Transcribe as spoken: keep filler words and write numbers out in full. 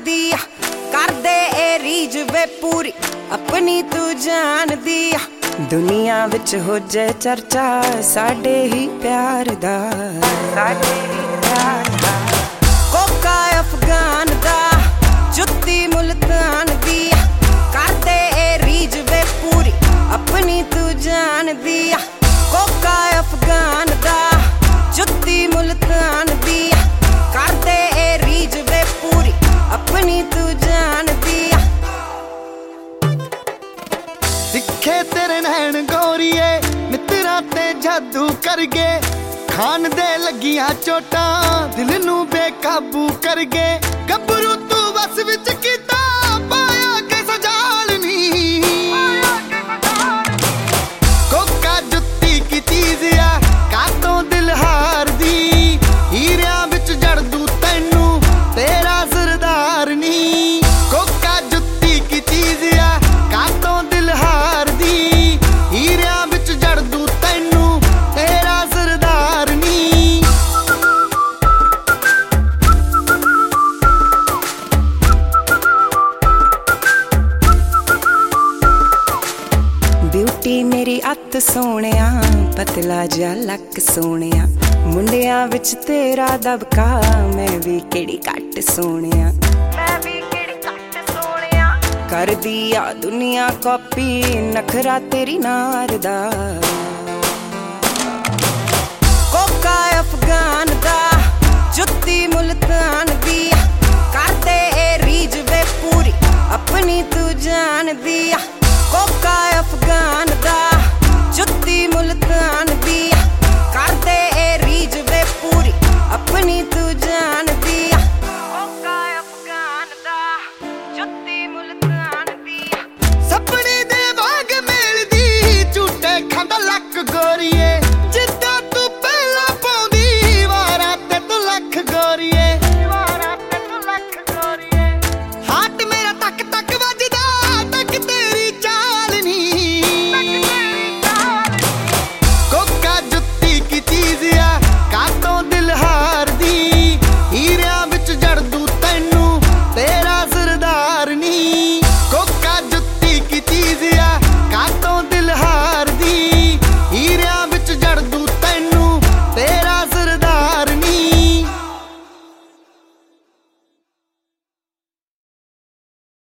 दी कर दे ए रीज वे पूरी अपनी तू जान दी दुनिया विच हो जाए चर्चा साडे ही प्यार दा साडे ही प्यार दा कोका अफगान दा जुत्ती मुल्तान दी कर दे ए रीज वे पूरी अपनी तू जान दी कोका अफगान दा जुत्ती मुल्तान दी कर दे ए रीज वे पूरी अपनी तू जान दी दिखे तेरे नैन गोरीए मित्रा ते जादू कर गए खान दे लगियां चोटां दिल नू बेकाबू कर गए गबरू तू बस विच कीता पाया के सजालनी कोका जुत्ती की चीज आ कातों दिल हार दी हीरिया विच जड़ दू तैनू तेरा सरदार नी कोका जुत्ती की चीज आ कातों दिल हार दी हीरिया विच जड़ दू तैनू तेरा सरदार नी ब्यूटी मेरी अत सोहणिया पतला जा लक सोहणिया मुंडिया विच तेरा दबका मैं भी केड़ी घट सोहणिया मैं भी केड़ी घट सोहणिया कर दिया दुनिया कॉपी नखरा तेरी नार दा कोका अफगान दा जुत्ती मुल्तान दी कर दे ए रीज वे पूरी अपनी तू जान दी कोका